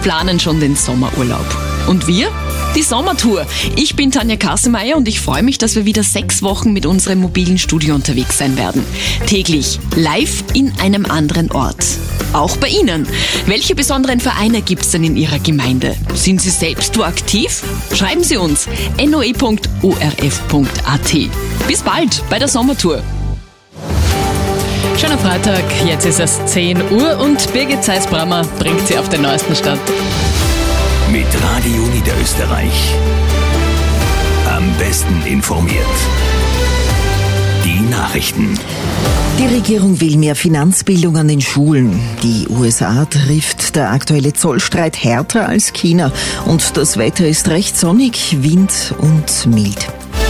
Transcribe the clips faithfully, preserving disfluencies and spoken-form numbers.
planen schon den Sommerurlaub. Und wir? Die Sommertour. Ich bin Tanja Kassemeyer und ich freue mich, dass wir wieder sechs Wochen mit unserem mobilen Studio unterwegs sein werden. Täglich live in einem anderen Ort. Auch bei Ihnen. Welche besonderen Vereine gibt es denn in Ihrer Gemeinde? Sind Sie selbst wo aktiv? Schreiben Sie uns n o e punkt o r f punkt a t. Bis bald bei der Sommertour. Schöner Freitag, jetzt ist es zehn Uhr und Birgit Zeiss-Brammer bringt Sie auf den neuesten Stand. Mit Radio Niederösterreich. Am besten informiert. Die Nachrichten. Die Regierung will mehr Finanzbildung an den Schulen. Die U S A trifft der aktuelle Zollstreit härter als China. Und das Wetter ist recht sonnig, Wind und mild.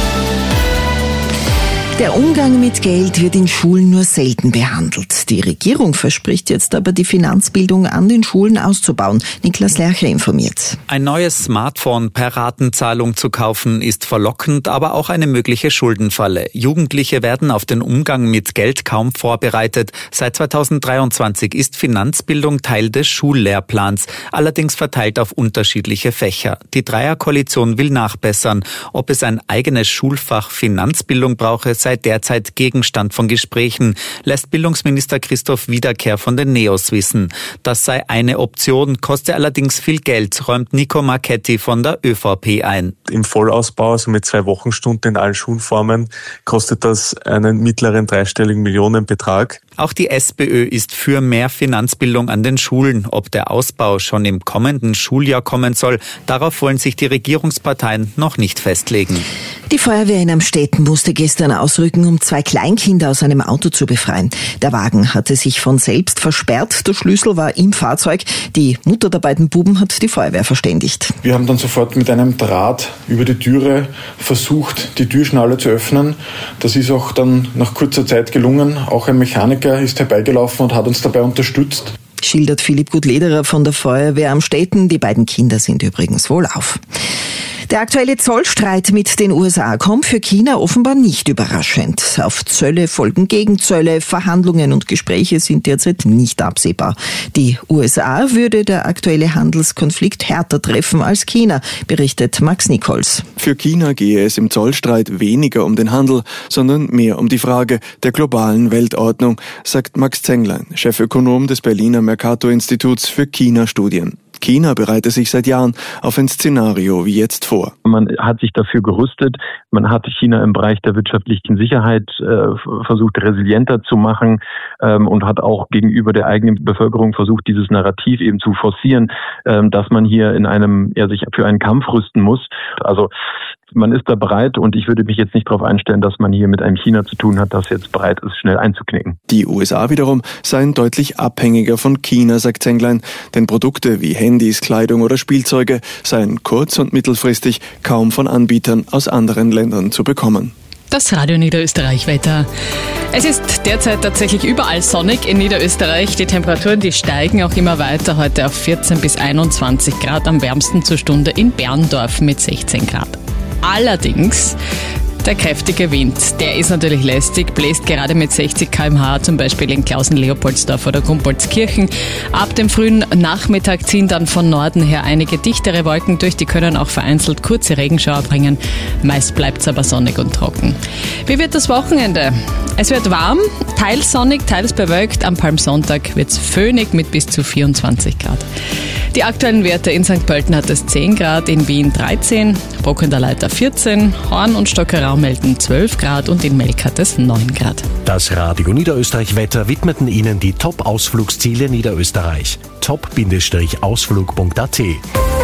Der Umgang mit Geld wird in Schulen nur selten behandelt. Die Regierung verspricht jetzt aber, die Finanzbildung an den Schulen auszubauen. Niklas Lercher informiert. Ein neues Smartphone per Ratenzahlung zu kaufen ist verlockend, aber auch eine mögliche Schuldenfalle. Jugendliche werden auf den Umgang mit Geld kaum vorbereitet. Seit zweitausenddreiundzwanzig ist Finanzbildung Teil des Schullehrplans, allerdings verteilt auf unterschiedliche Fächer. Die Dreierkoalition will nachbessern. Ob es ein eigenes Schulfach Finanzbildung brauche, sei derzeit Gegenstand von Gesprächen, lässt Bildungsminister Christoph Wiederkehr von den Neos wissen. Das sei eine Option, koste allerdings viel Geld, räumt Nico Marchetti von der ÖVP ein. Im Vollausbau, also mit zwei Wochenstunden in allen Schulformen, kostet das einen mittleren dreistelligen Millionenbetrag. Auch die SPÖ ist für mehr Finanzbildung an den Schulen. Ob der Ausbau schon im kommenden Schuljahr kommen soll, darauf wollen sich die Regierungsparteien noch nicht festlegen. Die Feuerwehr in Amstetten musste gestern ausrücken, um zwei Kleinkinder aus einem Auto zu befreien. Der Wagen hatte sich von selbst versperrt, der Schlüssel war im Fahrzeug. Die Mutter der beiden Buben hat die Feuerwehr verständigt. Wir haben dann sofort mit einem Draht über die Türe versucht, die Türschnalle zu öffnen. Das ist auch dann nach kurzer Zeit gelungen. Auch ein Mechaniker ist herbeigelaufen und hat uns dabei unterstützt. Schildert Philipp Gutlederer von der Feuerwehr Amstetten. Die beiden Kinder sind übrigens wohlauf. Der aktuelle Zollstreit mit den U S A kommt für China offenbar nicht überraschend. Auf Zölle folgen Gegenzölle, Verhandlungen und Gespräche sind derzeit nicht absehbar. Die U S A würde der aktuelle Handelskonflikt härter treffen als China, berichtet Max Nichols. Für China gehe es im Zollstreit weniger um den Handel, sondern mehr um die Frage der globalen Weltordnung, sagt Max Zenglein, Chefökonom des Berliner Mercator-Instituts für China-Studien. China bereite sich seit Jahren auf ein Szenario wie jetzt vor. Man hat sich dafür gerüstet. Man hat China im Bereich der wirtschaftlichen Sicherheit äh, versucht, resilienter zu machen ähm, und hat auch gegenüber der eigenen Bevölkerung versucht, dieses Narrativ eben zu forcieren, ähm, dass man hier in einem, ja, sich für einen Kampf rüsten muss. Also man ist da bereit und ich würde mich jetzt nicht darauf einstellen, dass man hier mit einem China zu tun hat, das jetzt bereit ist, schnell einzuknicken. Die U S A wiederum seien deutlich abhängiger von China, sagt Zenglein, denn Produkte wie Handys, Kleidung oder Spielzeuge seien kurz- und mittelfristig kaum von Anbietern aus anderen Ländern zu bekommen. Das Radio Niederösterreich-Wetter. Es ist derzeit tatsächlich überall sonnig in Niederösterreich. Die Temperaturen, die steigen auch immer weiter. Heute auf vierzehn bis einundzwanzig Grad, am wärmsten zur Stunde in Berndorf mit sechzehn Grad. Allerdings der kräftige Wind, der ist natürlich lästig, bläst gerade mit sechzig Kilometer pro Stunde zum Beispiel in Klausen-Leopoldsdorf oder Gumpoldskirchen. Ab dem frühen Nachmittag ziehen dann von Norden her einige dichtere Wolken durch, die können auch vereinzelt kurze Regenschauer bringen. Meist bleibt es aber sonnig und trocken. Wie wird das Wochenende? Es wird warm, teils sonnig, teils bewölkt. Am Palmsonntag wird es föhnig mit bis zu vierundzwanzig Grad. Die aktuellen Werte: in Sankt Pölten hat es zehn Grad, in Wien dreizehn, Brock in der Leiter vierzehn, Horn und Stockerau melden zwölf Grad und in Melk hat es neun Grad. Das Radio Niederösterreich-Wetter widmeten Ihnen die Top-Ausflugsziele Niederösterreich. top Bindestrich ausflug punkt a t.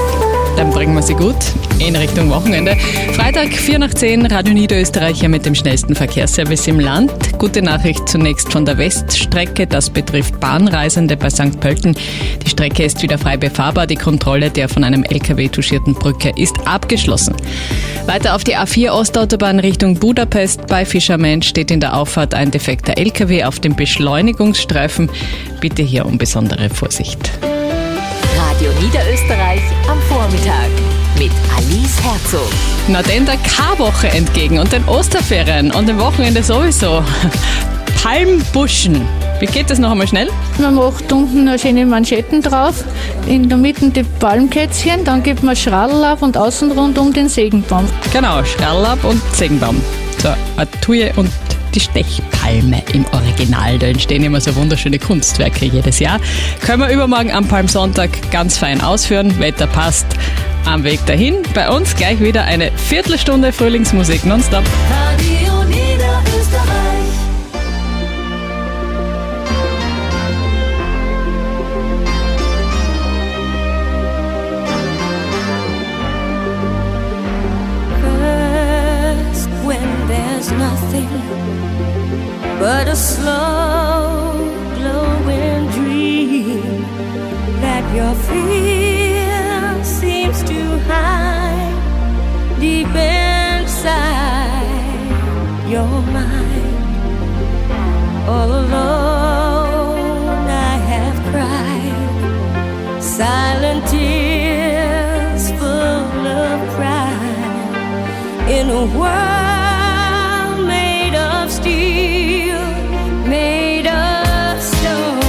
Dann bringen wir sie gut in Richtung Wochenende. Freitag, vier nach zehn, Radio Niederösterreich hier mit dem schnellsten Verkehrsservice im Land. Gute Nachricht zunächst von der Weststrecke. Das betrifft Bahnreisende bei Sankt Pölten. Die Strecke ist wieder frei befahrbar. Die Kontrolle der von einem L K W touchierten Brücke ist abgeschlossen. Weiter auf die A vier Ostautobahn Richtung Budapest. Bei Fischermensch steht in der Auffahrt ein defekter L K W auf dem Beschleunigungsstreifen. Bitte hier um besondere Vorsicht. Radio Niederösterreich am Vormittag mit Alice Herzog. Na denn der Karwoche entgegen und den Osterferien und dem Wochenende sowieso. Palmbuschen. Wie geht das noch einmal schnell? Man macht unten eine schöne Manschetten drauf, in der Mitte die Palmkätzchen, dann gibt man Schradl ab und außen rund um den Segenbaum. Genau, Schradl ab und Segenbaum. So, eine Tuje und die Stechpalme im Original. Da entstehen immer so wunderschöne Kunstwerke jedes Jahr. Können wir übermorgen am Palmsonntag ganz fein ausführen. Wetter passt. Am Weg dahin. Bei uns gleich wieder eine Viertelstunde Frühlingsmusik nonstop. Radio Niederösterreich. First, when there's nothing but a slow glowing dream that your fear seems to hide deep inside your mind. All alone I have cried silent tears full of pride in a world made of steel, made of stone.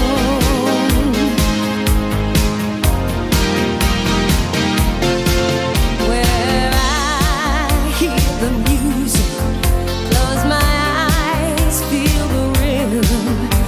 Where I hear the music, close my eyes, feel the rhythm.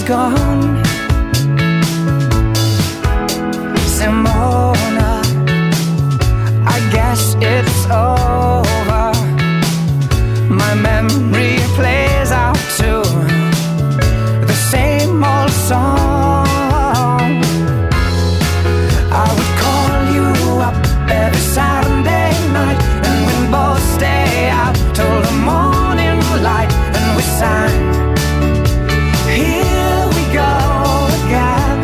gone. Simona, I guess it's over. My memory plays out to the same old song. I would call you up every Saturday night, and we'd both stay out till the morning light, and we sang, here we go again.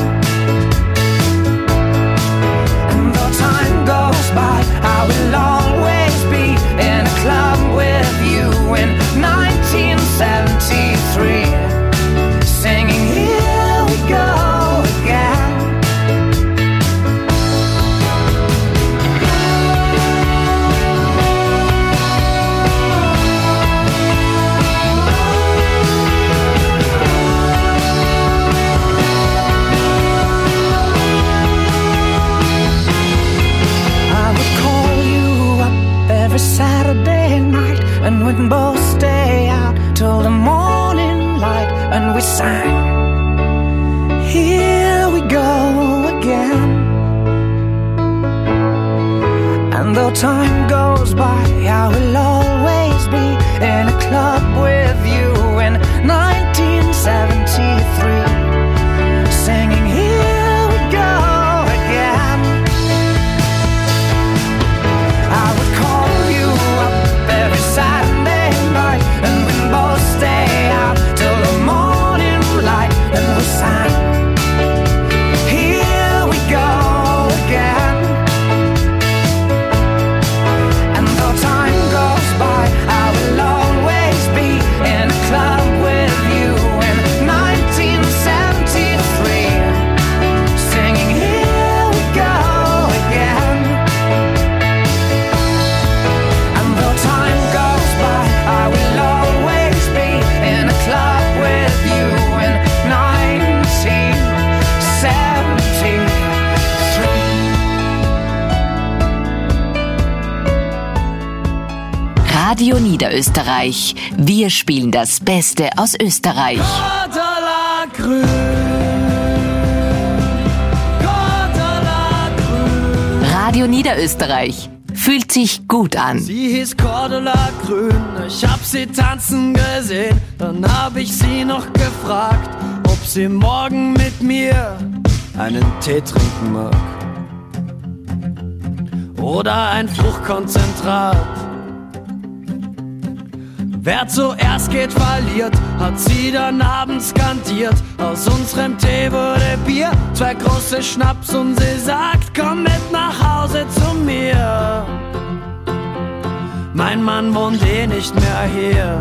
And though time goes by, I will always be in a club with you in nineteen seventy-three, singing here we go again. Every Saturday night, and we'd both stay out till the morning light, and we sang, here we go again. And though time goes by, I will always be in a club with you in nineteen seventy-three, singing here we go again. I would call every Saturday night, and we both stay out till the morning light, and we sang, here we go again. And though time goes by, I will always be in a club with you in nineteen seventy-three, singing here we go again. And though time goes by, I will always be in a club with you in nineteen seventy-three. Radio Niederösterreich. Wir spielen das Beste aus Österreich. Cordula Grün, Cordula Grün. Radio Niederösterreich. Fühlt sich gut an. Sie hieß Cordula Grün, ich hab sie tanzen gesehen. Dann hab ich sie noch gefragt, ob sie morgen mit mir einen Tee trinken mag. Oder ein Fruchtkonzentrat. Wer zuerst geht, verliert, hat sie dann abends skandiert. Aus unserem Tee wurde Bier, zwei große Schnaps, und sie sagt, komm mit nach Hause zu mir. Mein Mann wohnt eh nicht mehr hier.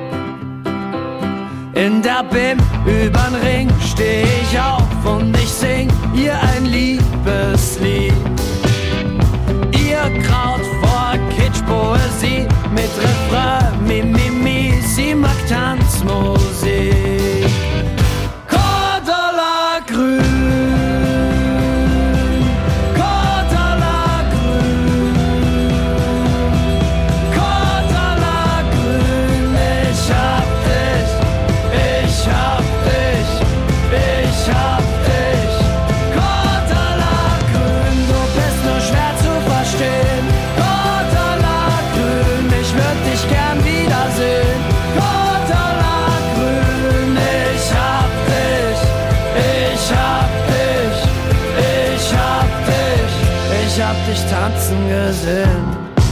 In der B I M übern Ring steh ich auf und ich sing ihr ein Liebeslied. Ihr Kraut vor Kitschpoesie mit Refrain, mi, mi, mi, sie mag Tanzmusik. Cordula Grün, Cordula Grün, Cordula Grün, ich hab dich, ich hab dich, ich hab dich. Cordula Grün, du bist nur schwer zu verstehen. Cordula Grün, ich würd dich gern wiedersehen. Cordula Grün, ich hab dich, ich hab dich, ich hab dich, ich hab dich tanzen gesehen.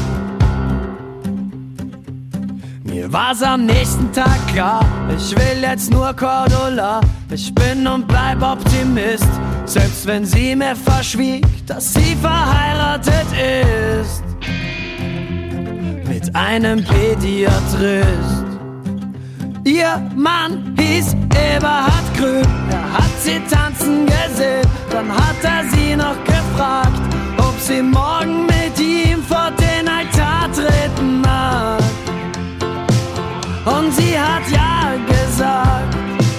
Mir war's am nächsten Tag klar, ich will jetzt nur Cordula. Ich bin und bleib Optimist, selbst wenn sie mir verschwieg, dass sie verheiratet ist mit einem Pädiatrist. Ihr Mann hieß Eberhard Grün, er hat sie tanzen gesehen. Dann hat er sie noch gefragt, ob sie morgen mit ihm vor den Altar treten mag. Und sie hat ja gesagt.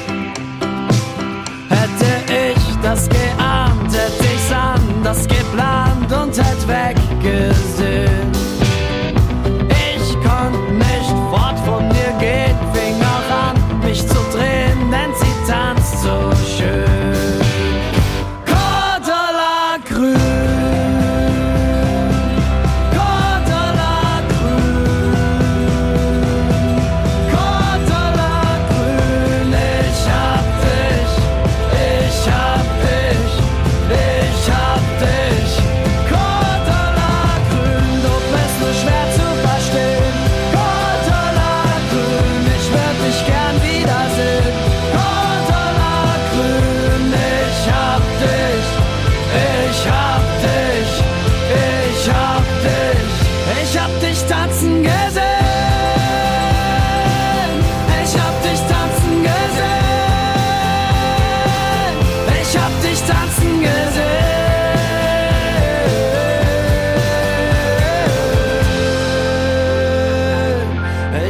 Hätte ich das geahnt, hätte ich's anders geplant und hätt weggesehen. Ich konnt nicht fort von ihr gehen, fing auch an, mich zu drehen, denn sie tanzt so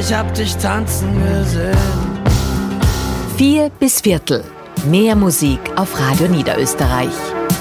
ich hab dich tanzen gesehen. Vier bis Viertel. Mehr Musik auf Radio Niederösterreich.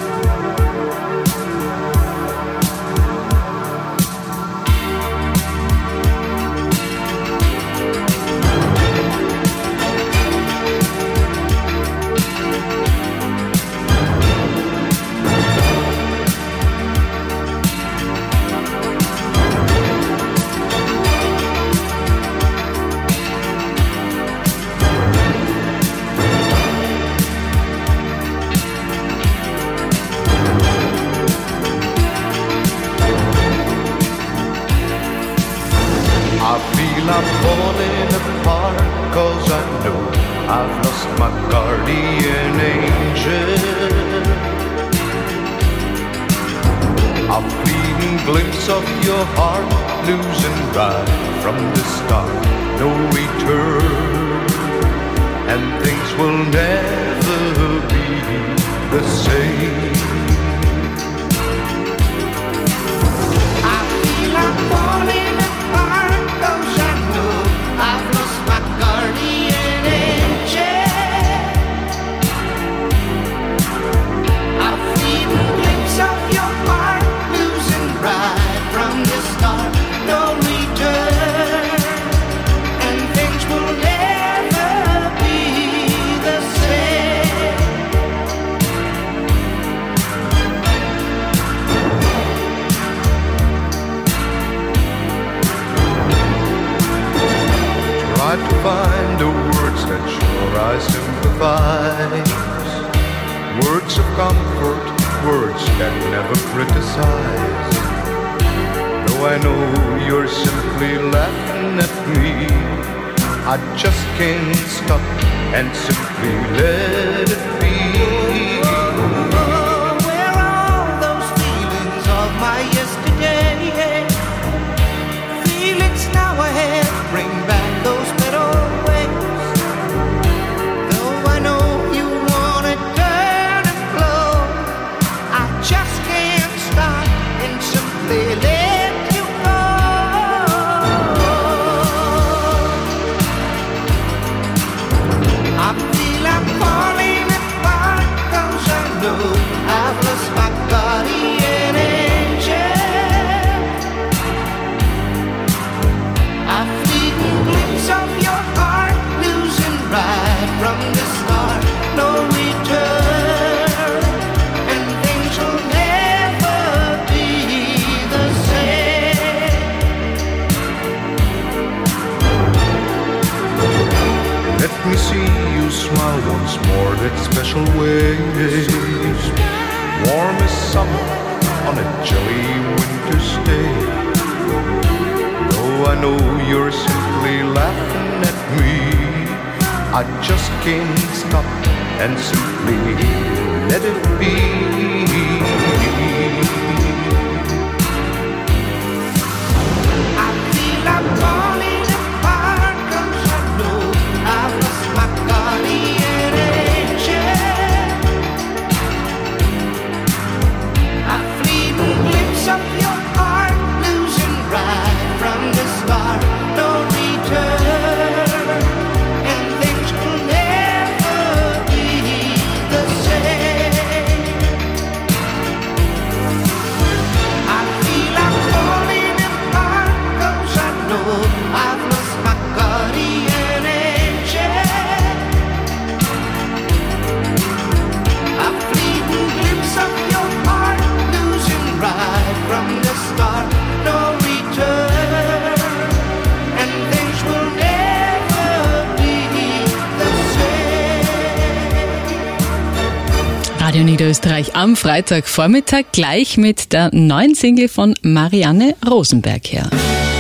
Radio Niederösterreich am Freitagvormittag gleich mit der neuen Single von Marianne Rosenberg her.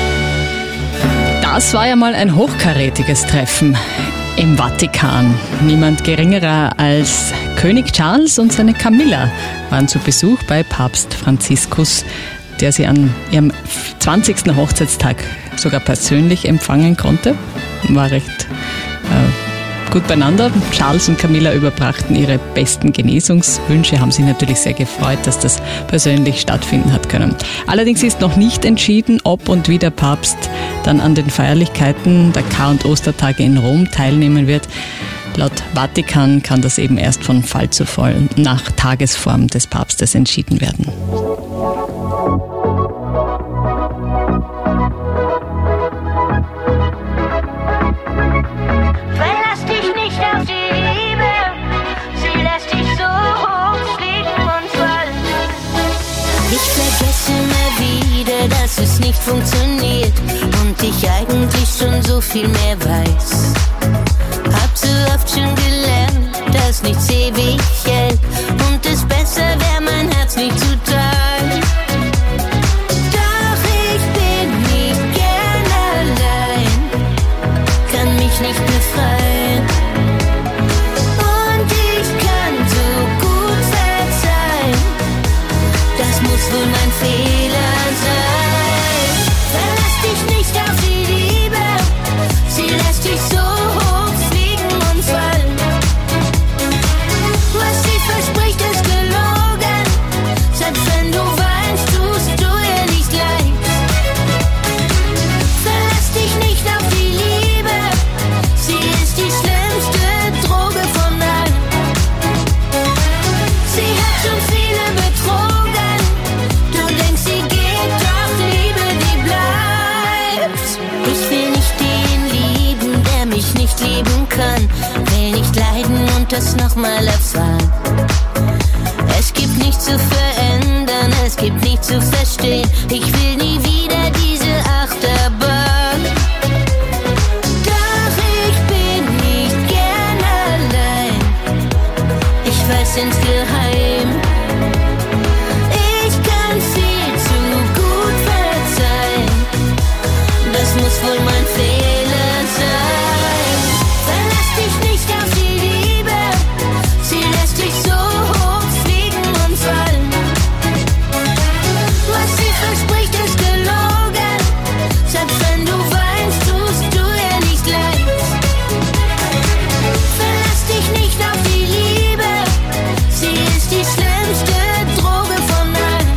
Das war ja mal ein hochkarätiges Treffen im Vatikan. Niemand geringerer als König Charles und seine Camilla waren zu Besuch bei Papst Franziskus, der sie an ihrem zwanzigsten Hochzeitstag sogar persönlich empfangen konnte. War recht äh, bleibt gut beieinander. Charles und Camilla überbrachten ihre besten Genesungswünsche, haben sich natürlich sehr gefreut, dass das persönlich stattfinden hat können. Allerdings ist noch nicht entschieden, ob und wie der Papst dann an den Feierlichkeiten der Kar- und Ostertage in Rom teilnehmen wird. Laut Vatikan kann das eben erst von Fall zu Fall nach Tagesform des Papstes entschieden werden. Verlass dich nicht auf die Liebe, sie lässt dich so hoch fliegen und fallen. Ich vergesse immer wieder, dass es nicht funktioniert und ich eigentlich schon so viel mehr weiß. Hab so oft schon gelernt, dass nichts ewig hält und es besser wäre, mein Herz nicht zu teilen. Doch ich bin nicht gern allein, kann mich nicht befreien und ich kann so gut verzeihen, das muss wohl mein Fehler sein. Verlass dich nicht auf die Liebe, sie lässt dich so hoch fliegen und fallen. Was sie verspricht ist gelogen, selbst wenn du weinst, tust du ihr nicht leid. Verlass dich nicht auf die Liebe, sie ist die schlimmste Droge von allen. Sie hat schon viele betrogen, du denkst, sie geht, doch Liebe, die bleibt. Ich will nicht den lieben, der mich nicht lieben kann, will nicht leiden und das nochmal erfahren. Es gibt nichts zu verändern, es gibt nichts zu verstehen, ich will nie wieder diese Achterbahn. Doch ich bin nicht gern allein, ich weiß insgeheim, ich kann viel zu gut verzeihen, das muss wohl mein Fehler sein. Verlass dich nicht auf die Liebe, sie lässt dich so hoch fliegen und fallen. Was sie verspricht ist gelogen, selbst wenn du weinst, tust du ihr nicht leid. Verlass dich nicht auf die Liebe, sie ist die schlimmste Droge von allen.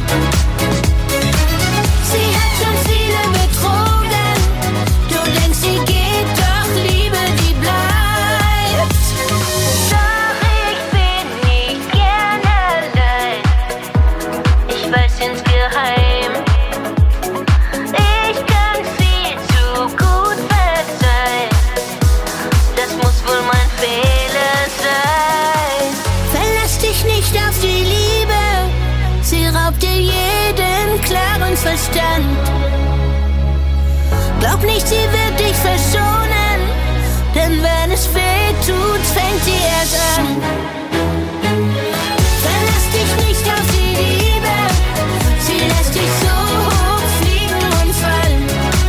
Sie hat schon viele betrogen, du denkst, sie geht, doch Liebe, die bleibt. Doch ich bin nicht gern allein, ich weiß insgeheim, ich kann viel zu gut verzeihen, das muss wohl mein Fehler sein. Verlass dich nicht auf die Liebe, sie raubt dir jeden klaren Verstand. Glaub nicht, sie wird dich verschonen, denn wenn es weh tut, fängt sie erst an. Verlass dich nicht auf die Liebe, sie lässt dich so hoch fliegen und fallen.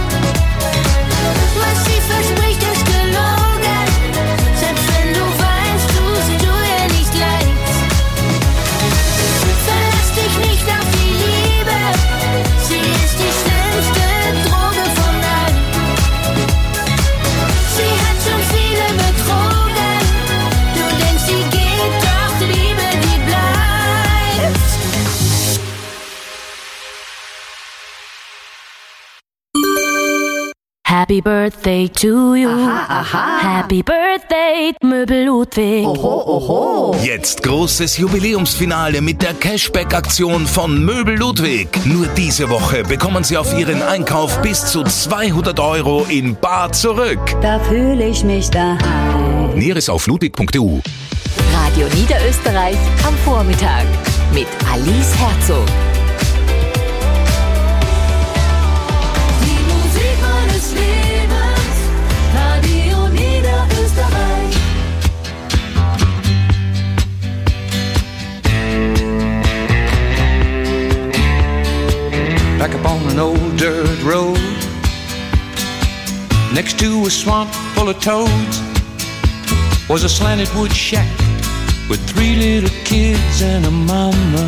Was sie verspricht ist gelogen, selbst wenn du weinst, tust du ihr nicht leid. Verlass dich nicht auf die Liebe, sie ist die schlimmste Droge von allen. Sie hat schon viele betrogen, du denkst, sie geht, doch Liebe, die bleibt. Happy Birthday to you. Aha, aha. Happy Birthday, Möbel Ludwig. Oho, oho. Jetzt großes Jubiläumsfinale mit der Cashback-Aktion von Möbel Ludwig. Nur diese Woche bekommen Sie auf Ihren Einkauf bis zu zweihundert Euro in bar zurück. Da fühle ich mich daheim. Näheres auf ludwig punkt e u. Radio Niederösterreich am Vormittag mit Alice Herzog. Lebens, Radio Niederösterreich. Back up on an old dirt road, next to a swamp full of toads, was a slanted wood shack with three little kids and a mama.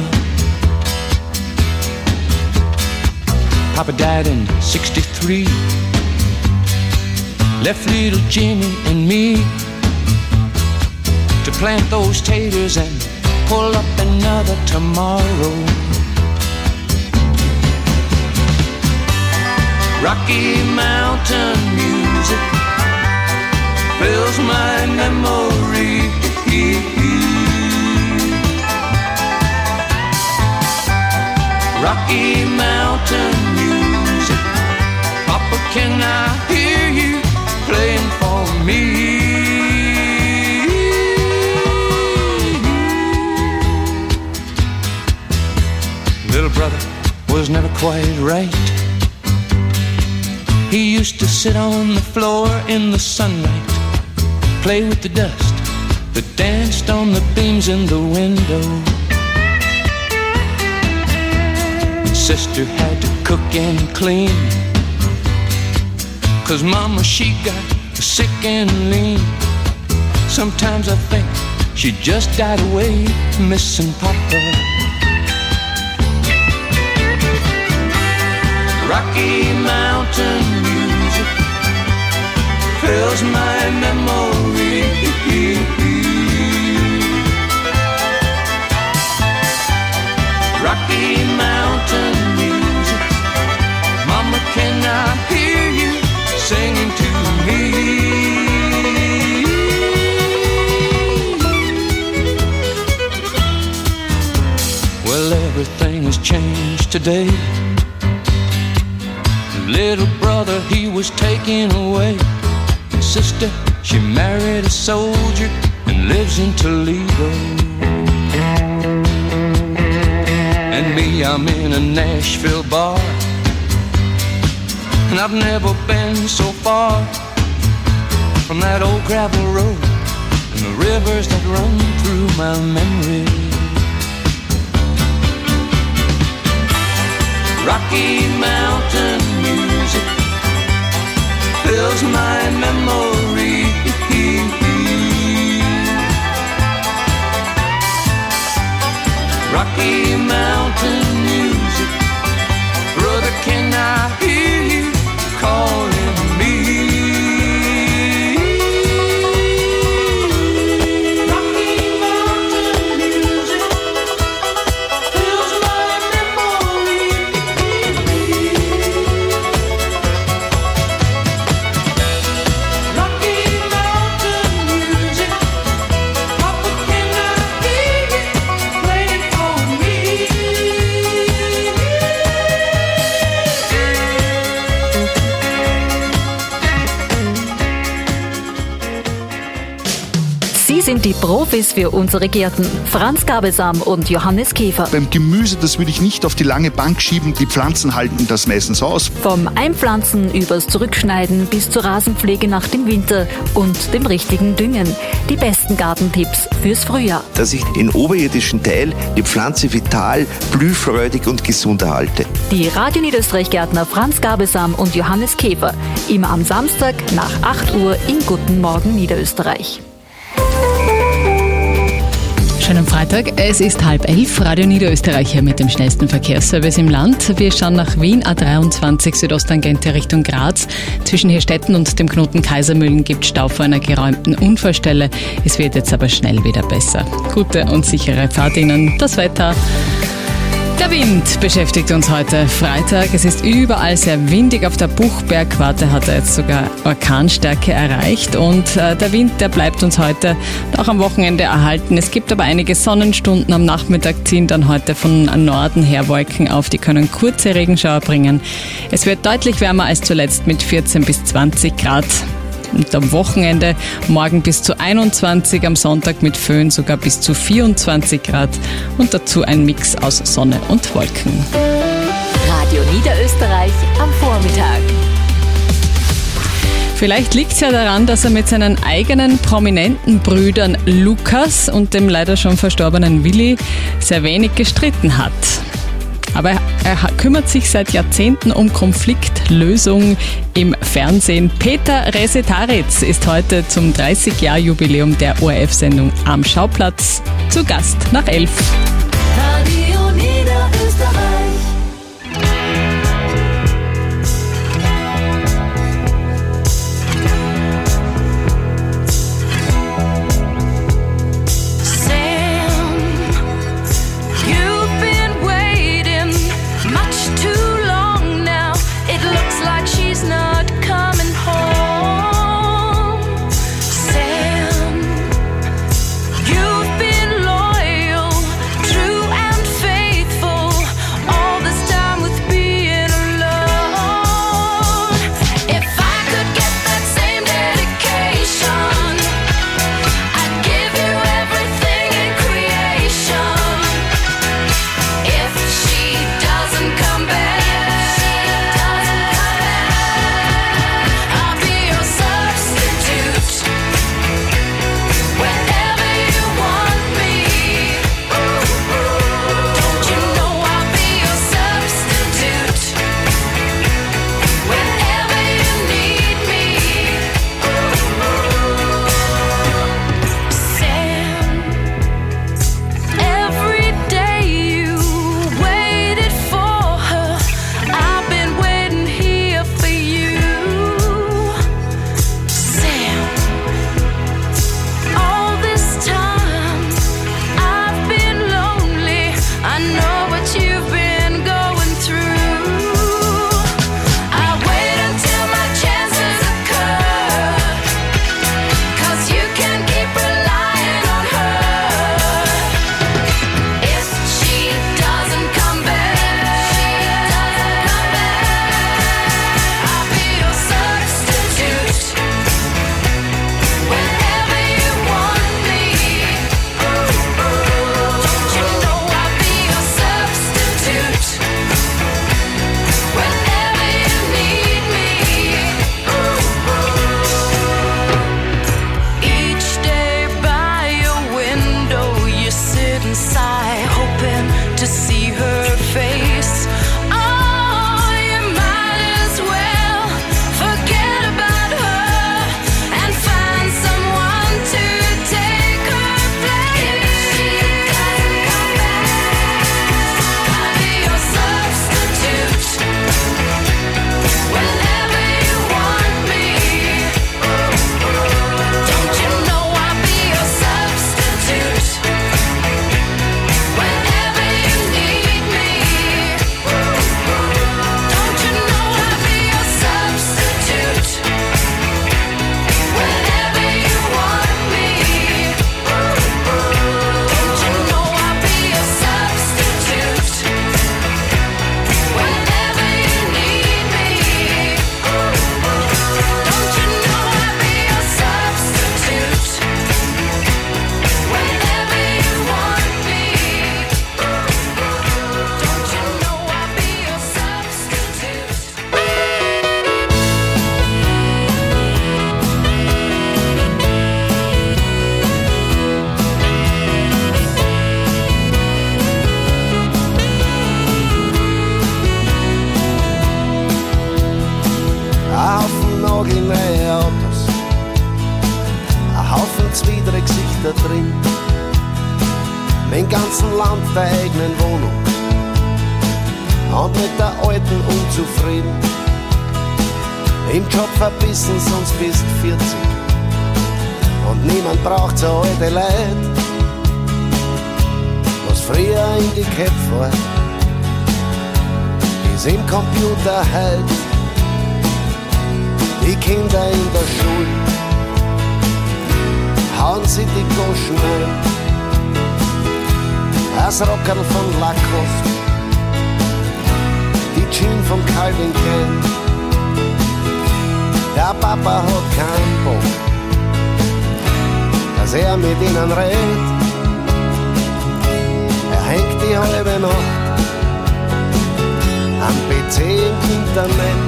Papa died in sixty-three, left little Jimmy and me. plant those taters and pull up another tomorrow. Rocky Mountain music fills my memory. Rocky Mountain music, Papa, can I hear you playing for me? Little brother was never quite right. He used to sit on the floor in the sunlight, play with the dust that danced on the beams in the window. Sister had to cook and clean, 'cause Mama, she got sick and lean. Sometimes I think she just died away, missing Papa. Rocky Mountain music fills my memory. Rocky Mountain music, Mama, can I hear you singing to me? Well, everything has changed today. Little brother, he was taken away. And sister, she married a soldier and lives in Toledo. And me, I'm in a Nashville bar, and I've never been so far from that old gravel road and the rivers that run through my memory. Rocky Mountain music fills my memory. Rocky Mountain music, brother, can I hear you calling me? Rocky Mountain music fills my memory. Rocky Mountain music, Papa, can I hear you playing for me? Sie sind die Profis für unsere Gärten. Franz Gabelsam und Johannes Käfer. Beim Gemüse, das würde ich nicht auf die lange Bank schieben. Die Pflanzen halten das meistens aus. Vom Einpflanzen übers Zurückschneiden bis zur Rasenpflege nach dem Winter und dem richtigen Düngen. Die besten Gartentipps fürs Frühjahr. Dass ich in oberirdischen Teil die Pflanze vital, blühfreudig und gesund erhalte. Die Radio Niederösterreich-Gärtner Franz Gabelsam und Johannes Käfer. Immer am Samstag nach acht Uhr in Guten Morgen Niederösterreich. Schönen Freitag, es ist halb elf, Radio Niederösterreich hier mit dem schnellsten Verkehrsservice im Land. Wir schauen nach Wien, A dreiundzwanzig Südosttangente Richtung Graz. Zwischen Hirstetten und dem Knoten Kaisermühlen gibt Stau vor einer geräumten Unfallstelle. Es wird jetzt aber schnell wieder besser. Gute und sichere Fahrt Ihnen. Das Wetter. Der Wind beschäftigt uns heute Freitag. Es ist überall sehr windig. Auf der Buchbergwarte hat er jetzt sogar Orkanstärke erreicht. Und äh, der Wind, der bleibt uns heute auch am Wochenende erhalten. Es gibt aber einige Sonnenstunden. Am Nachmittag ziehen dann heute von Norden her Wolken auf. Die können kurze Regenschauer bringen. Es wird deutlich wärmer als zuletzt mit vierzehn bis zwanzig Grad. Und am Wochenende morgen bis zu einundzwanzig, am Sonntag mit Föhn sogar bis zu vierundzwanzig Grad und dazu ein Mix aus Sonne und Wolken. Radio Niederösterreich am Vormittag. Vielleicht liegt es ja daran, dass er mit seinen eigenen prominenten Brüdern Lukas und dem leider schon verstorbenen Willi sehr wenig gestritten hat. Aber er, er kümmert sich seit Jahrzehnten um Konfliktlösung im Fernsehen. Peter Resetaritz ist heute zum dreißig-Jahr-Jubiläum der O R F-Sendung Am Schauplatz zu Gast nach elf. Radio Niederösterreich. da drin. Im ganzen Land der eigenen Wohnung und mit der alten unzufrieden. Im Job verbissen, sonst bist vierzig und niemand braucht so alte Leid. Was früher in die Köpfe war, ist im Computer halt. Die Kinder in der Schule hauen sie die Goschen ein. Das Rockerl von Lacoste, die Jeans von Calvin Klein. Der Papa hat keinen Bock, dass er mit ihnen redet. Er hängt die halbe Nacht am P C im Internet.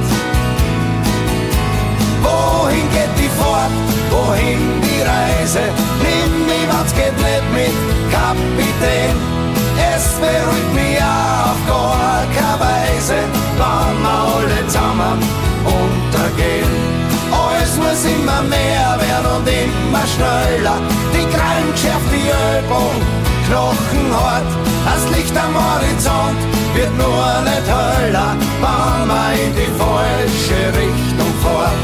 Wohin geht die Fahrt? Wohin die Reise? Nimm mich, wenn's geht nicht mit, Kapitän. Es beruhigt mich auf gar keine Weise, wenn wir alle zusammen untergehen. Alles muss immer mehr werden und immer schneller. Die Krallen schärft die Übung, knochenhart. Das Licht am Horizont wird nur nicht heller, wenn man in die falsche Richtung fährt.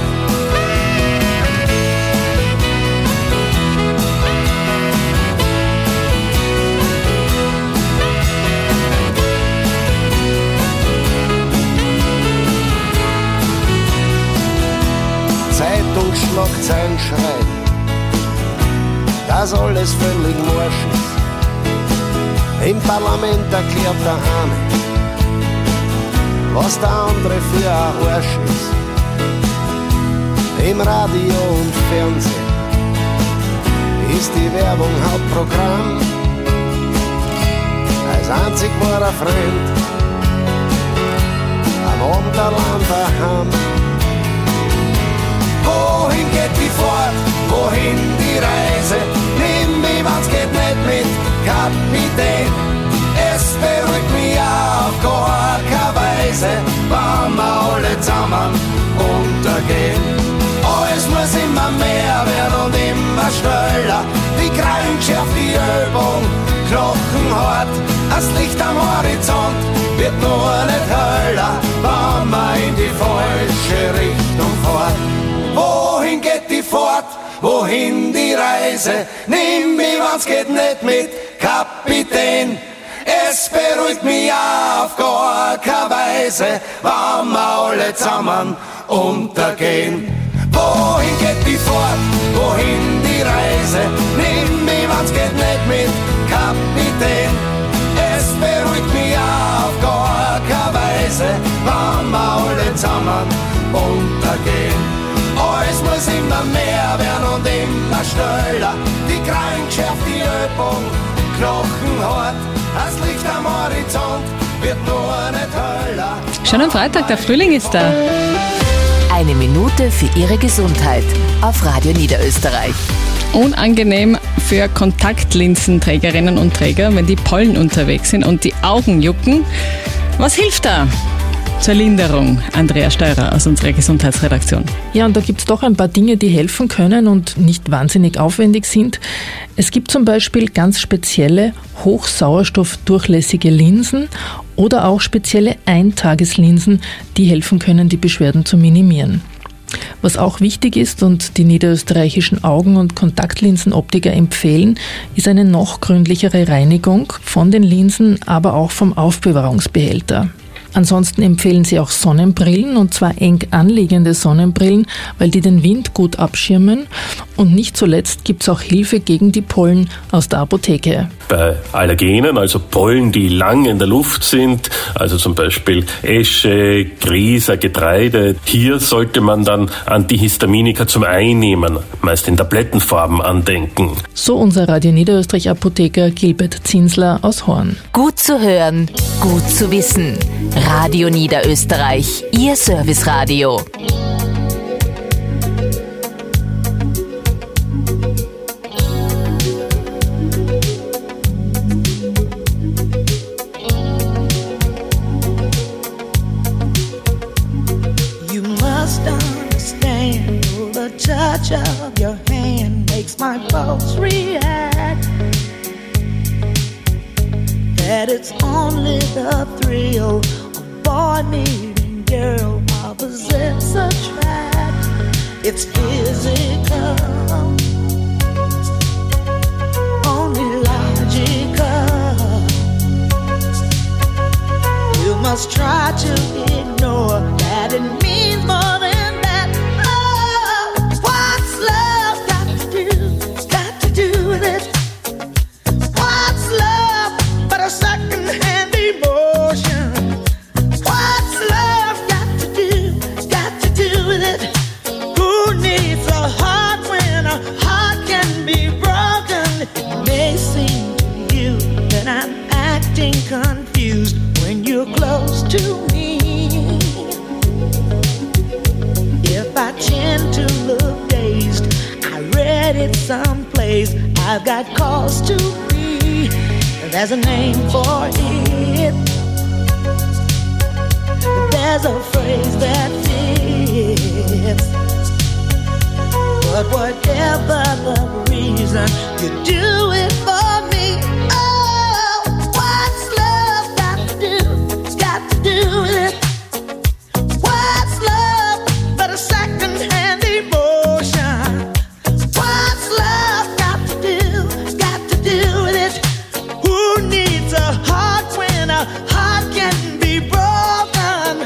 Zeitungsschlagzeilen schreien, dass alles völlig morsch ist. Im Parlament erklärt der eine, was der andere für ein Arsch ist. Im Radio und Fernsehen ist die Werbung Hauptprogramm. Als einzig war ein Freund am Abend allein daheim. Wohin geht die Fahrt? Wohin die Reise? Nimm mich, wenn's geht nicht mit, Kapitän. Es beruhigt mich auf gar keine Weise, wenn wir alle zusammen untergehen. Alles muss immer mehr werden und immer schneller. Die Krallen schärft die Übung, knochenhart. Das Licht am Horizont wird nur nicht heller, wenn man in die falsche Richtung fährt. Wohin geht die Fahrt? Wohin die Reise? Nimm mich, wenn's geht nicht mit, Kapitän. Es beruhigt mich auf gar keine Weise, wenn wir alle zusammen untergehen. Wohin geht die Fahrt? Wohin die Reise? Nimm mich, wenn's geht nicht mit, Kapitän. Es beruhigt mich auf gar keine Weise, wenn wir alle zusammen untergehen. Alles muss immer mehr werden und immer schneller. Die Krallen schärft die Übung, knochenhart. Das Licht am Horizont wird nur nicht heller. Schon am Freitag, der Frühling ist da. Eine Minute für Ihre Gesundheit auf Radio Niederösterreich. Unangenehm für Kontaktlinsenträgerinnen und Träger, wenn die Pollen unterwegs sind und die Augen jucken. Was hilft da? Zur Linderung. Andrea Steurer aus unserer Gesundheitsredaktion. Ja, und da gibt es doch ein paar Dinge, die helfen können und nicht wahnsinnig aufwendig sind. Es gibt zum Beispiel ganz spezielle, hochsauerstoffdurchlässige Linsen oder auch spezielle Eintageslinsen, die helfen können, die Beschwerden zu minimieren. Was auch wichtig ist und die niederösterreichischen Augen- und Kontaktlinsenoptiker empfehlen, ist eine noch gründlichere Reinigung von den Linsen, aber auch vom Aufbewahrungsbehälter. Ansonsten empfehlen sie auch Sonnenbrillen, und zwar eng anliegende Sonnenbrillen, weil die den Wind gut abschirmen. Und nicht zuletzt gibt es auch Hilfe gegen die Pollen aus der Apotheke. Bei Allergenen, also Pollen, die lang in der Luft sind, also zum Beispiel Esche, Grieser, Getreide, hier sollte man dann Antihistaminika zum Einnehmen, meist in Tablettenform, andenken. So unser Radio Niederösterreich Apotheker Gilbert Zinsler aus Horn. Gut zu hören, gut zu wissen. Radio Niederösterreich, Ihr Serviceradio. You must understand, the touch of your hand makes my pulse react. that it's only the thrill of boy meeting girl. Opposites attract, it's physical, only logical. You must try to ignore that it means more than that. Oh, what's love got to do, got to do with it? What's love but a second-hand emotion? What's love got to do, got to do with it? Who needs a heart when a heart can be broken? It may seem to you that I'm acting confused when you're close to me. If I tend to look dazed, I read it someplace. I've got cause to be. There's a name for it. There's a phrase that fits. But whatever the reason, you do it for me. Oh, what's love got to do? Got to do with it. What's love but a second-hand emotion? What's love got to do? Got to do with it. Who needs a heart when a heart can be broken?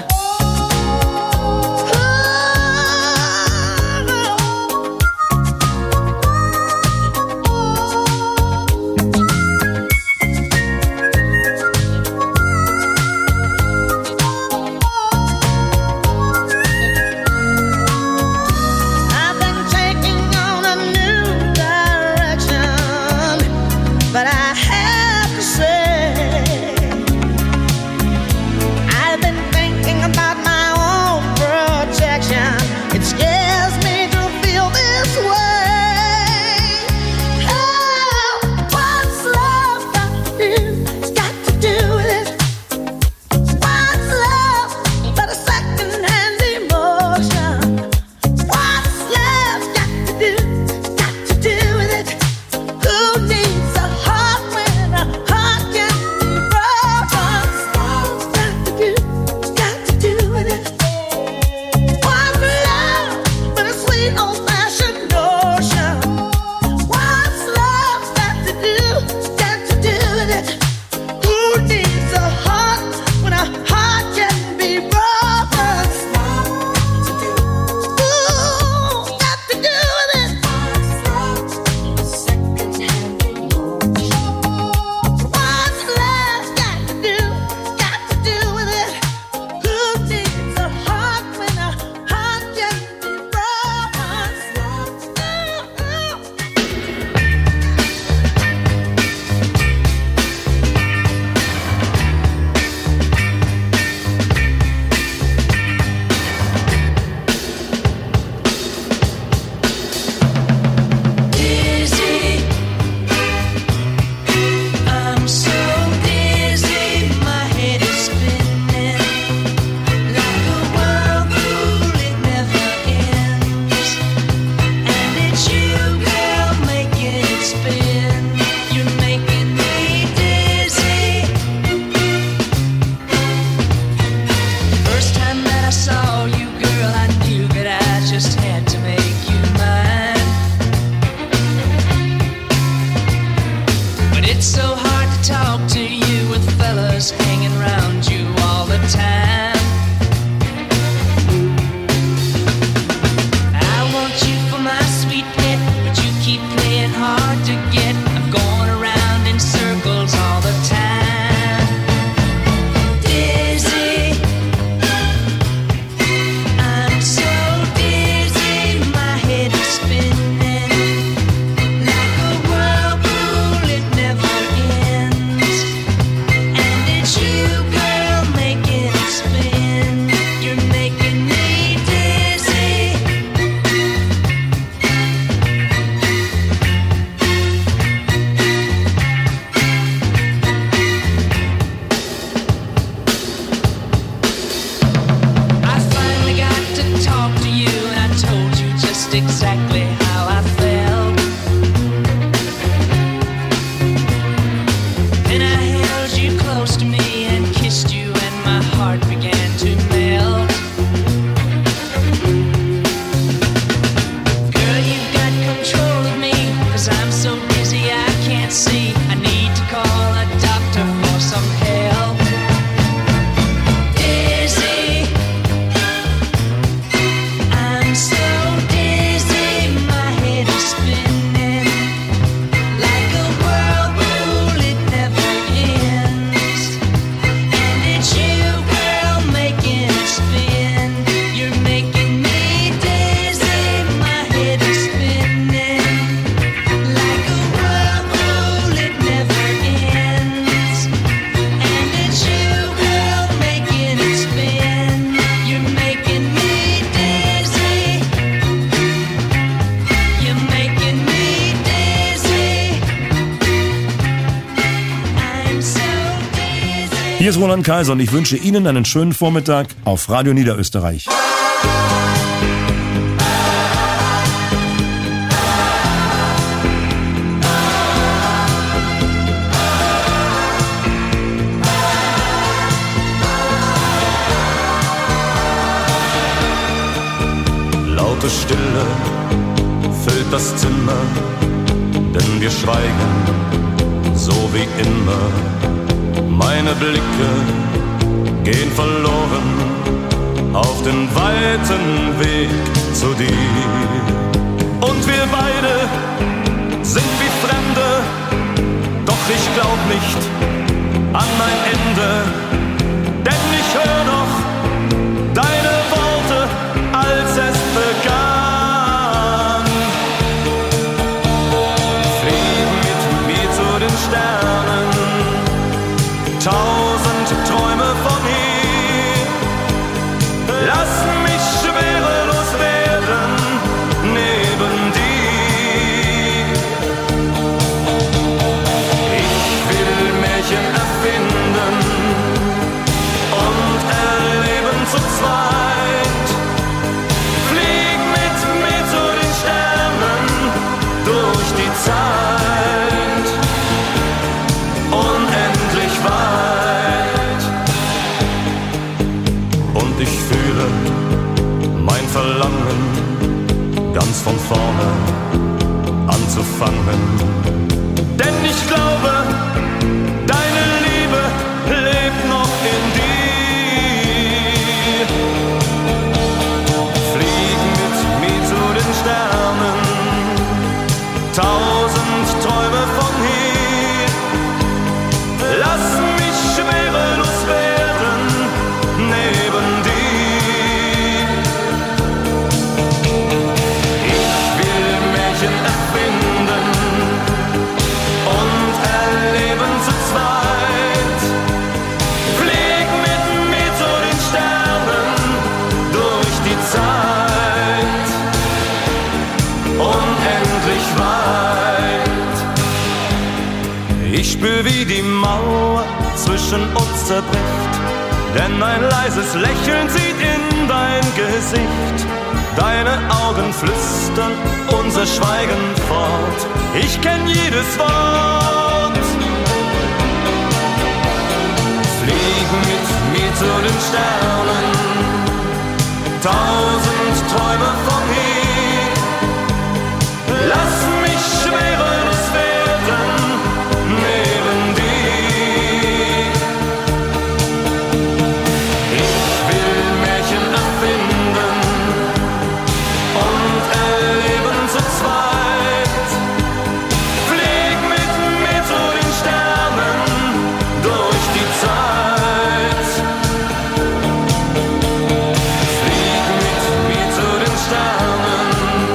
Hier ist Roland Kaiser und ich wünsche Ihnen einen schönen Vormittag auf Radio Niederösterreich. Laute Stille füllt das Zimmer, denn wir schweigen, so wie immer. Meine Blicke gehen verloren auf den weiten Weg zu dir. Und wir beide sind wie Fremde, doch ich glaub nicht an mein Ende, denn ich hör noch deine Worte, als es begann. Flieg mit mir zu den Sternen, tausend Träume von hier. Lass mich schwerelos werden neben dir. Ich will Märchen erfinden und erleben zu zweit. Flieg mit mir zu den Sternen durch die Zeit. Unendlich weit. Und ich fühle mein Verlangen, ganz von vorne anzufangen. Denn ich glaube, deine Liebe lebt noch in dir. Flieg mit mir zu den Sternen, tausend Träume von hier. Lass mich schwerelos werden neben dir. Ich will Märchen erfinden und erleben zu zweit. Flieg mit mir zu den Sternen durch die Zeit. Unendlich weit. Ich spür, wie die Mauer zwischen uns zerbricht, denn ein leises Lächeln zieht in dein Gesicht. Deine Augen flüstern unser Schweigen fort. Ich kenn jedes Wort. Flieg mit mir zu den Sternen, tausend Träume von hier. Lass mich schwerelos werden neben dir. Ich will Märchen erfinden und erleben zu zweit. Flieg mit mir zu den Sternen durch die Zeit. Flieg mit mir zu den Sternen,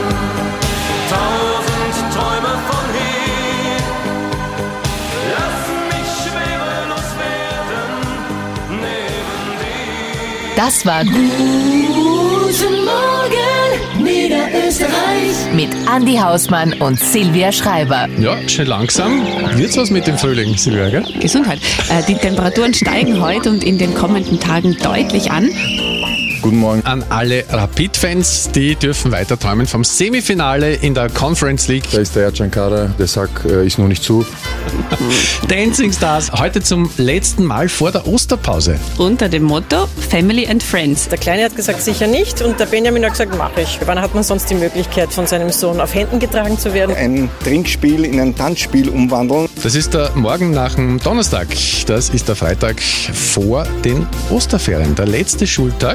tausend Träume von hier. Lass mich schwerelos werden neben dir. Das war Guten Morgen, Niederösterreich. mit Andi Hausmann und Silvia Schreiber. Ja, schön langsam wird's was mit dem Frühling, Silvia, gell? Gesundheit. Äh, Die Temperaturen steigen heute und in den kommenden Tagen deutlich an. Guten Morgen an alle Rapid-Fans, die dürfen weiter träumen vom Semifinale in der Conference League. Da ist der Ercan Kader, der Sack äh, ist noch nicht zu. Dancing Stars, heute zum letzten Mal vor der Osterpause. Unter dem Motto Family and Friends. Der Kleine hat gesagt, sicher nicht, und der Benjamin hat gesagt, mache ich. Wann hat man sonst die Möglichkeit, von seinem Sohn auf Händen getragen zu werden? Ein Trinkspiel in ein Tanzspiel umwandeln. Das ist der Morgen nach dem Donnerstag. Das ist der Freitag vor den Osterferien, der letzte Schultag.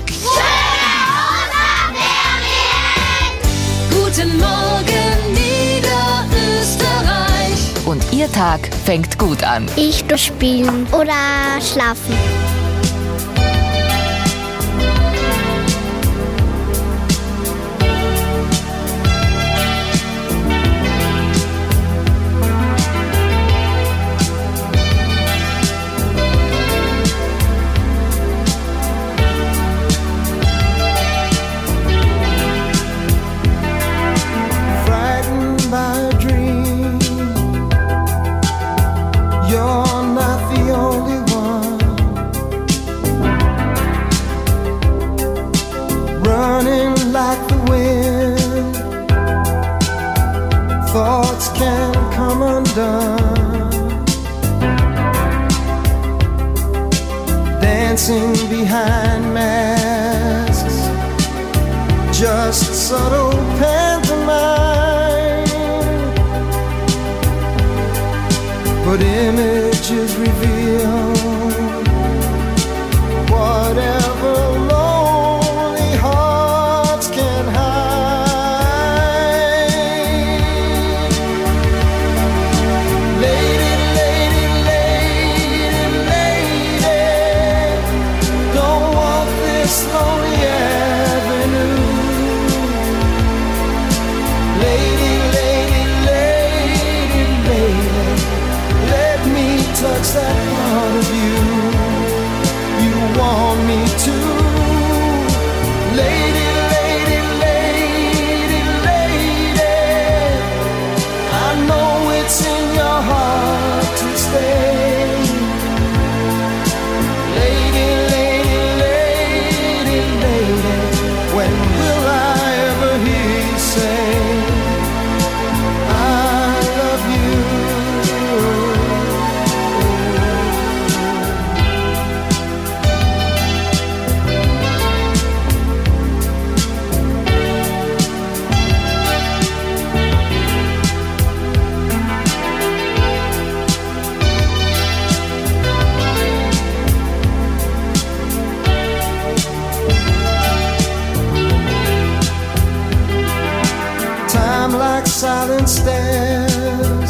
Guten Morgen, Niederösterreich. Und Ihr Tag fängt gut an. Ich durchspielen oder schlafen. Frightened by a dream, you're not the only one. dancing behind masks, just subtle pantomime, but images reveal whatever lonely hearts can hide. Lady, lady, lady, lady, don't walk this lonely avenue. Lady, lady, lady, lady, let me touch that part of you you want me to. Lady, lady, lady, lady, I know it's in your heart to stay. Lady, lady, lady, lady, when will I ever hear you say I love you? Time like silent stairs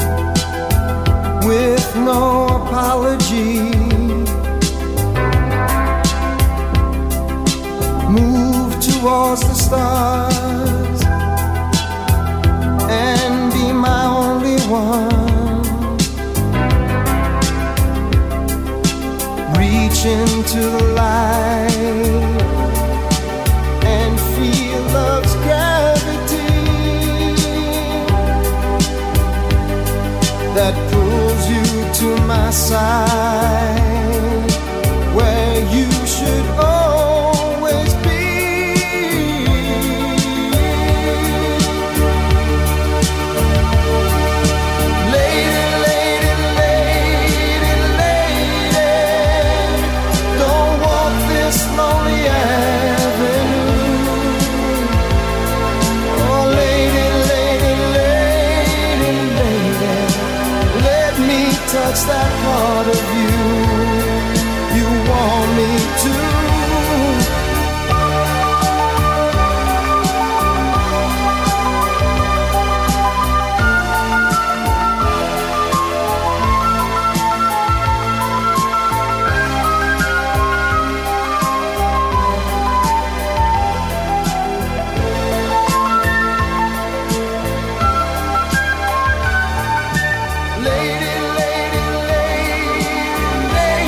with no apology, move towards the stars and be my only one. Reach into the light and feel love's gravity that pulls you to my side, where you should always be. Lady, lady, lady, lady, don't walk this lonely avenue. Oh, lady, lady, lady, lady, let me touch that part of you you want me to. Lady, lady, lady, lady,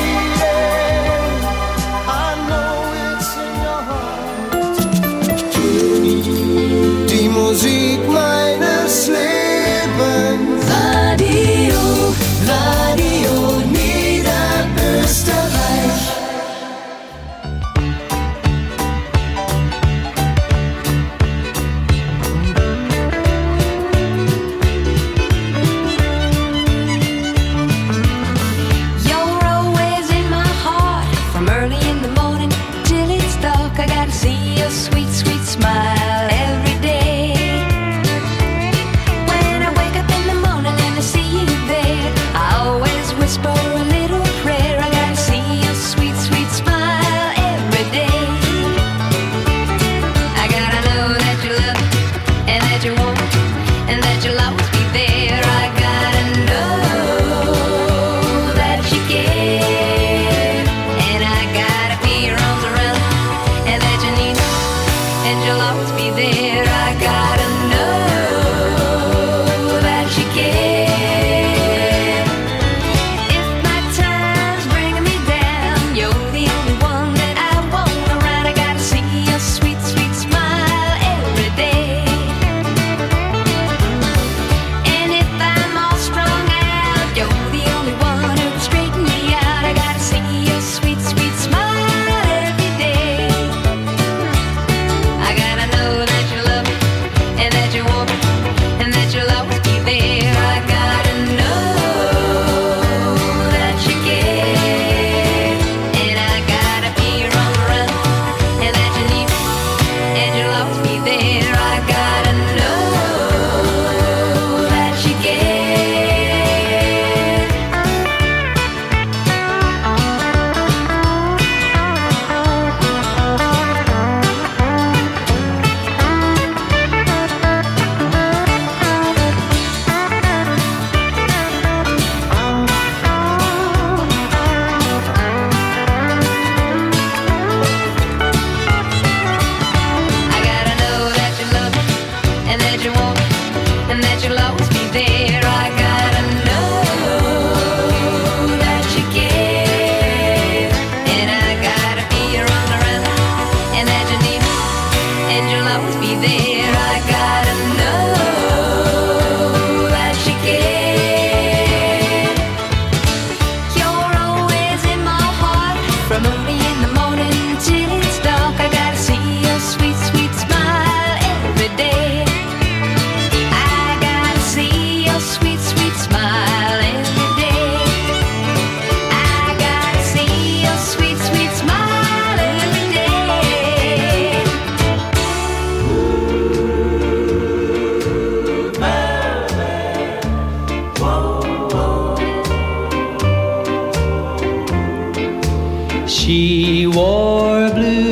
She wore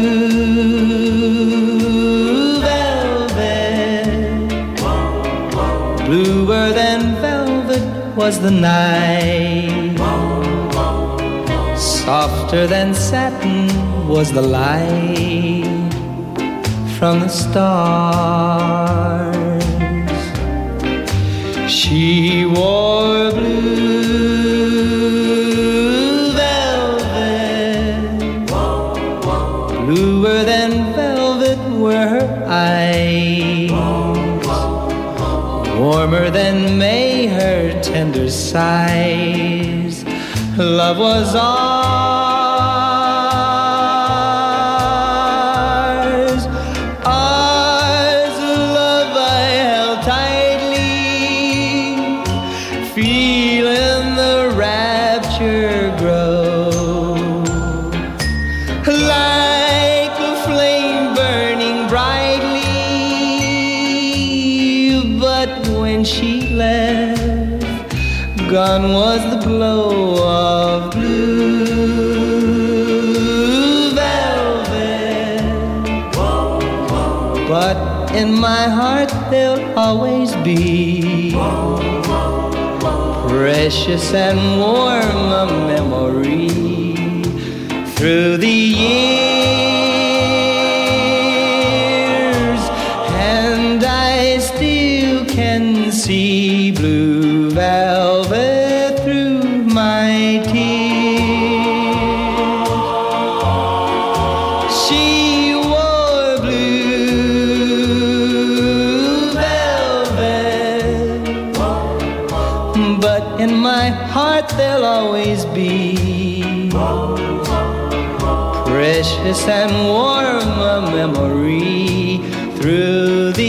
blue velvet, bluer than velvet was the night, softer than satin was the light from the stars. She wore blue velvet, bluer than velvet were her eyes, warmer than May her tender sighs. Love was ours, ours, love I held tightly, feeling the rapture grow, like a flame burning brightly. But when she left, gone was the glow of blue velvet. But in my heart there'll always be precious and warm a memory through the years, and I still can see blue velvet through my tears. She wore blue velvet, but in my heart there'll always be precious and warm a memory through the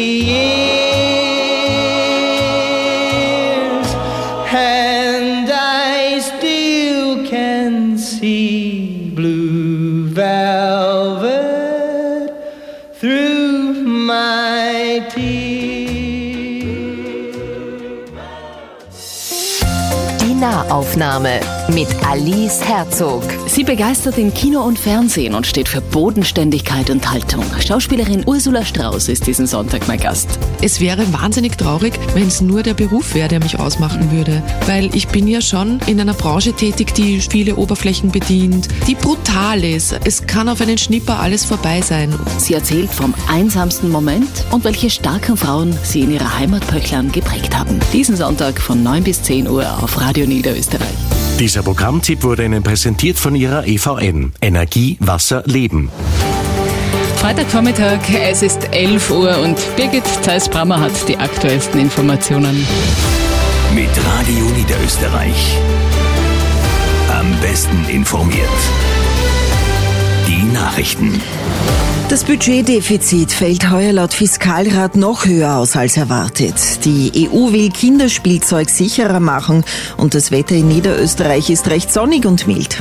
years, and I still can see blue velvet through my Die Nahaufnahme mit Alice Herzog. Sie begeistert in Kino und Fernsehen und steht für Bodenständigkeit und Haltung. Schauspielerin Ursula Strauß ist diesen Sonntag mein Gast. Es wäre wahnsinnig traurig, wenn es nur der Beruf wäre, der mich ausmachen würde. Weil ich bin ja schon in einer Branche tätig, die viele Oberflächen bedient, die brutal ist. Es kann auf einen Schnipper alles vorbei sein. Sie erzählt vom einsamsten Moment und welche starken Frauen sie in ihrer Heimat Pöchlern geprägt haben. Diesen Sonntag von neun bis zehn Uhr auf Radio Niederösterreich. Dieser Programmtipp wurde Ihnen präsentiert von Ihrer E V N. Energie, Wasser, Leben. Freitagvormittag, es ist elf Uhr und Birgit Zeiss-Brammer hat die aktuellsten Informationen. Mit Radio Niederösterreich. Am besten informiert. Die Nachrichten. Das Budgetdefizit fällt heuer laut Fiskalrat noch höher aus als erwartet. Die E U will Kinderspielzeug sicherer machen und das Wetter in Niederösterreich ist recht sonnig und mild.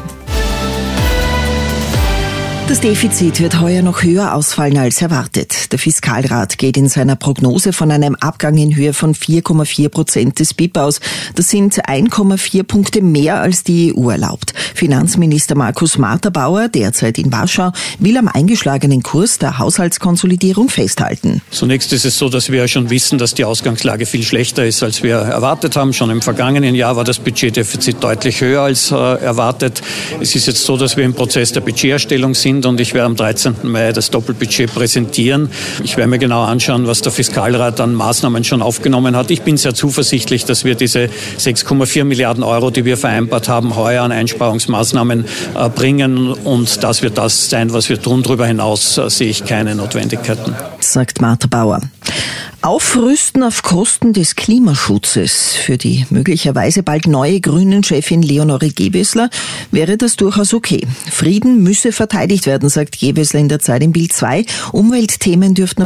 Das Defizit wird heuer noch höher ausfallen als erwartet. Der Fiskalrat geht in seiner Prognose von einem Abgang in Höhe von vier Komma vier Prozent des B I P aus. Das sind eins Komma vier Punkte mehr als die E U erlaubt. Finanzminister Markus Marterbauer, derzeit in Warschau, will am eingeschlagenen Kurs der Haushaltskonsolidierung festhalten. Zunächst ist es so, dass wir ja schon wissen, dass die Ausgangslage viel schlechter ist, als wir erwartet haben. Schon im vergangenen Jahr war das Budgetdefizit deutlich höher als äh, erwartet. Es ist jetzt so, dass wir im Prozess der Budgeterstellung sind und ich werde am dreizehnten Mai das Doppelbudget präsentieren. Ich werde mir genau anschauen, was der Fiskalrat an Maßnahmen schon aufgenommen hat. Ich bin sehr zuversichtlich, dass wir diese sechs Komma vier Milliarden Euro, die wir vereinbart haben, heuer an Einsparungsmaßnahmen äh, bringen und das wird das sein, was wir tun. Darüber hinaus äh, sehe ich keine Notwendigkeiten. Sagt Martha Bauer. Aufrüsten auf Kosten des Klimaschutzes. Für die möglicherweise bald neue Grünen-Chefin Leonore Gewessler wäre das durchaus okay. Frieden müsse verteidigt werden, sagt Gewessler in der Zeit im Bild zwei. Umweltthemen dürften